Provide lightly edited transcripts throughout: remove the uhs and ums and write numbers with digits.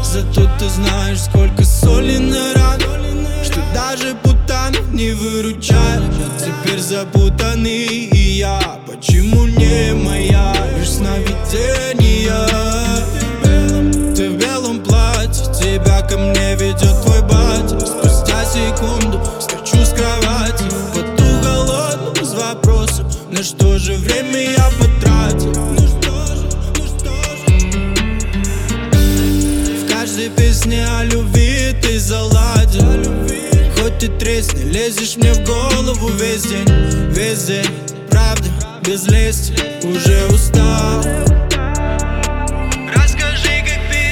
зато ты знаешь, сколько соли на ране, что даже путаны не выручает. Теперь запутанный и я, почему не моя, лишь сновидения. Ты в белом платье, тебя ко мне ведет твой батя. Спустя секунду скачу с кровати, поту голодным с вопросом, на что же время я потратил. В каждой песне о любви ты заладил. Хоть ты тресни, лезешь мне в голову весь день, правда, без лести, уже устал. Расскажи,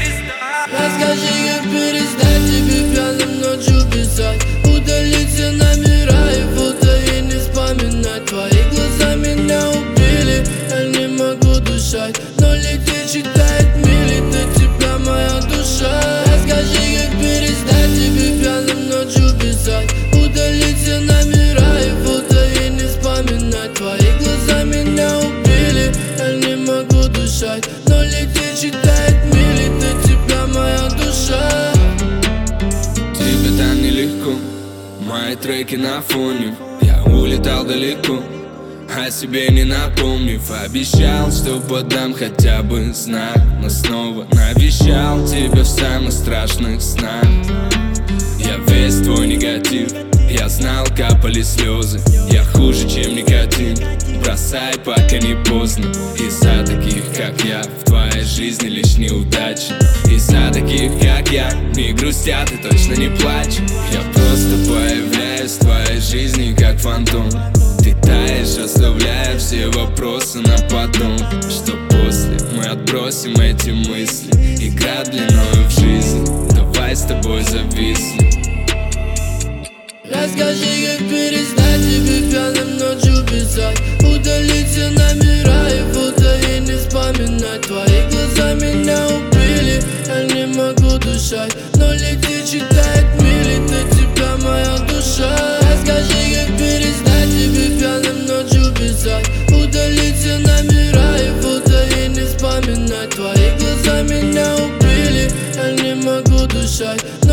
как перестать тебе пьяным ночью писать, удалить все номера и фото и не вспоминать. Твои глаза меня убили, я не могу дышать, но летит, читает мили, ты тебя моя душа. Расскажи, как перестать тебе пьяным ночью писать, удалить все номера и фото и не вспоминать. Твои глаза меня убили, я не могу дышать, но летит, читает мили, ты тебя моя душа. Тебе так нелегко, мои треки на фоне. Я улетал далеко, о себе не напомнив. Обещал, что подам хотя бы знак, но снова навещал тебя в самых страшных снах. Я весь твой негатив, я знал, капали слезы. Я хуже, чем никотин, бросай, пока не поздно. Из-за таких, как я, в твоей жизни лишь неудачи. Из-за таких, как я, не грустят и точно не плачут. Я просто появляюсь в твоей жизни, как фантом. Ты таешь, оставляя все вопросы на потом. Что после мы отбросим эти мысли, игра длиною в жизнь, давай с тобой зависнем. Расскажи, как перестать тебе пьяным ночью писать, удалить все номера и фото и не вспоминать. Твои глаза меня убили, я не могу дышать, но летит, читает мили, ты тебя моя душа. Расскажи, как перестать тебе пьяным ночью писать, удалить все номера и фото и не вспоминать. Твои глаза меня убили, я не могу дышать,